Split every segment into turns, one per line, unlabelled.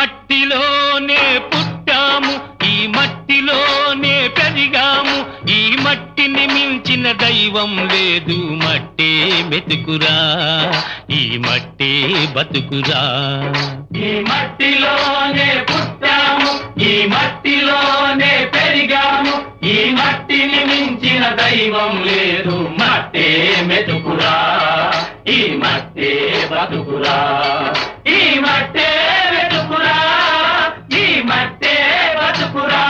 మట్టిలోనే పుట్టాము, ఈ మట్టిలోనే పెరిగాము, ఈ మట్టిని మించిన దైవం లేదు. మట్టే మెతుకురా, ఈ మట్టే బతుకురా.
ఈ మట్టిలోనే పుట్టాము, ఈ మట్టిలోనే పెరిగాము, ఈ మట్టిని మించిన దైవం లేదు. మట్టే మెతుకురా, ఈ మట్టే బతుకురా. ఈ మట్టే మెతుకురా, ఈ మట్టే బతుకురా.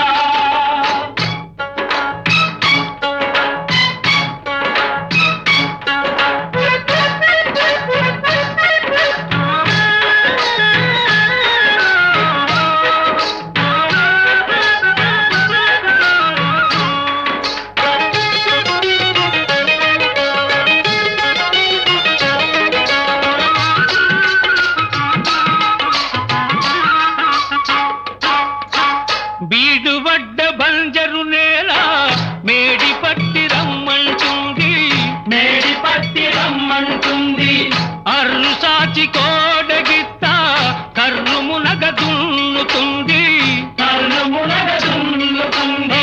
బీడువడ్డ బంజరు నేల మేడి పట్టి రమ్మంటుంది,
మేడి పట్టి రమ్మంటుంది.
అర్రు సాచి కోడగిత్త కర్రు మునగ దున్నుతుంది,
కర్రు మునగ దున్నుతుంది.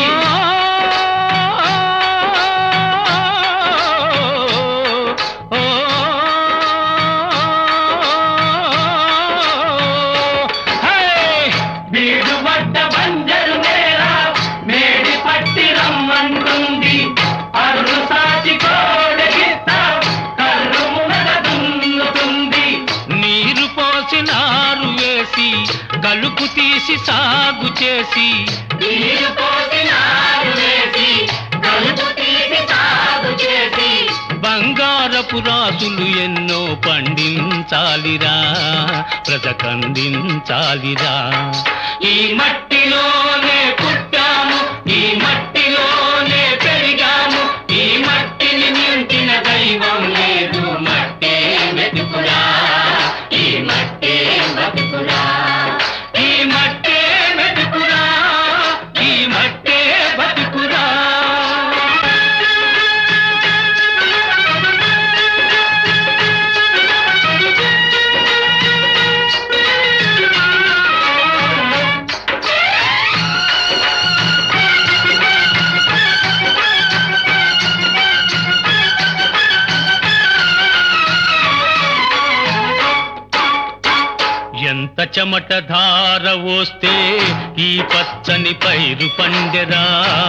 బీడువడ్డ బంజరు నేల మేడి పట్టి రమ్మంటుంది. అర్రు సాచి కోడగిత్త కర్రు మునగ దున్నుతుంది.
నీరు పోసి నారు వేసి కలుపు తీసి సాగు చేసి,
నీరు పోసి నారు వేసి కలుపు తీసి సాగు చేసి,
బంగారపు రాసులు ఎన్నో పండించాలిరా, బ్రతకందించాలిరా.
ఈ మట్టిలోనే పుట్టాము, ఈ మట్టిలోనే పెరిగాము, ఈ మట్టిని మించిన దైవం లేదు. మట్టే మెతుకురా, ఈ మట్టే బతుకురా. ఈ మట్టే మెతుకురా, ఈ మట్టే బతుకురా.
ఎంత చెమట ధార వస్తే ఈ పచ్చని పైరు పండెరా,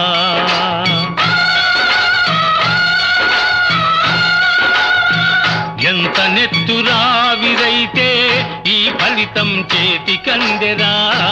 ఎంత నెత్తురావిరైతే ఈ ఫలితం చేతికందెరా.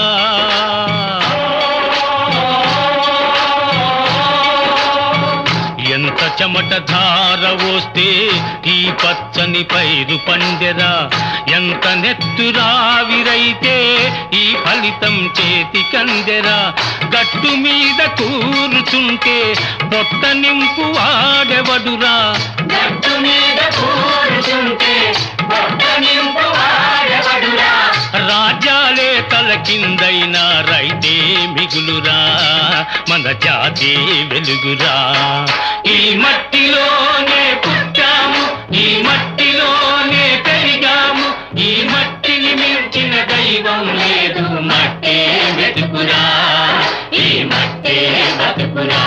ఎంత చెమట ధార వస్తే ఈ పచ్చని పైరు పండెరా, ఎంత నెత్తురావిరైతే ఈ ఫలితం చేతికందెరా. గట్టు మీద కూర్చుంటే పొట్ట నింపు వాడెవడురా,
గట్టు మీద కూర్చుంటే పొట్ట నింపు వాడెవడురా.
రాజ్యాలే తల కిందైనా రైతే మిగులురా, మన జాతి వెలుగురా.
ఈ మట్టిలోనే పుట్టాము, ఈ మట్టిలోనే పెరిగాము, ఈ మట్టిని మించిన దైవం లేదు. మట్టే మెతుకురా, ఈ మట్టే బతుకురా.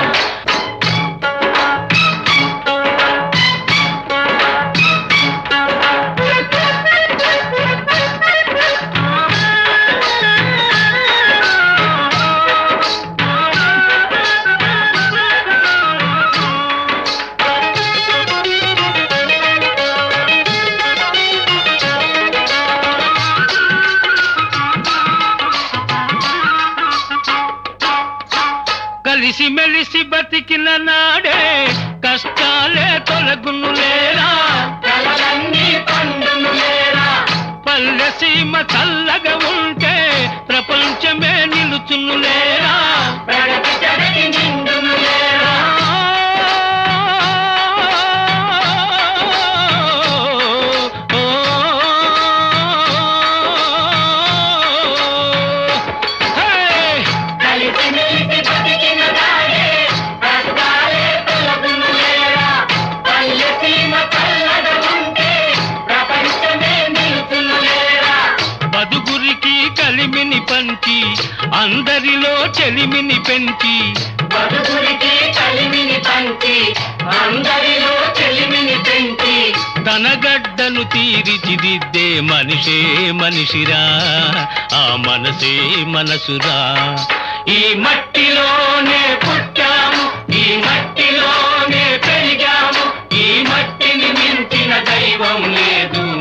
కలిసి మెలిసి బతికిన నాడే కష్టాలే తొలగును లేరా,
కలలన్నీ పండును లేరా.
పల్లె సీమ చల్లగా ఉంటే ప్రపంచమే నిలుచును లేరా.
పెడకి చెడకి నిండును లేరా. కలిసి మెలిసి బతికిన నాడే కష్టాలే తొలగును లేరా. పల్లె సీమ చల్లగా ఉంటే ప్రపంచమే నిలుచును లేరా.
బతుకురికి కలిమిని పంచి అందరిలో చెలిమిని పెంచి
బతుకురికి కలిమిని పంచి అందరిలో చెలిమిని పెంచి
తన గడ్డను తీర్చిదిద్దే మనిషే మనిషిరా, ఆ మనసే మనసురా.
ఈ మట్టిలోనే పుట్టాము, ఈ మట్టిలోనే పెరిగాము, ఈ మట్టిని మించిన దైవం లేదు.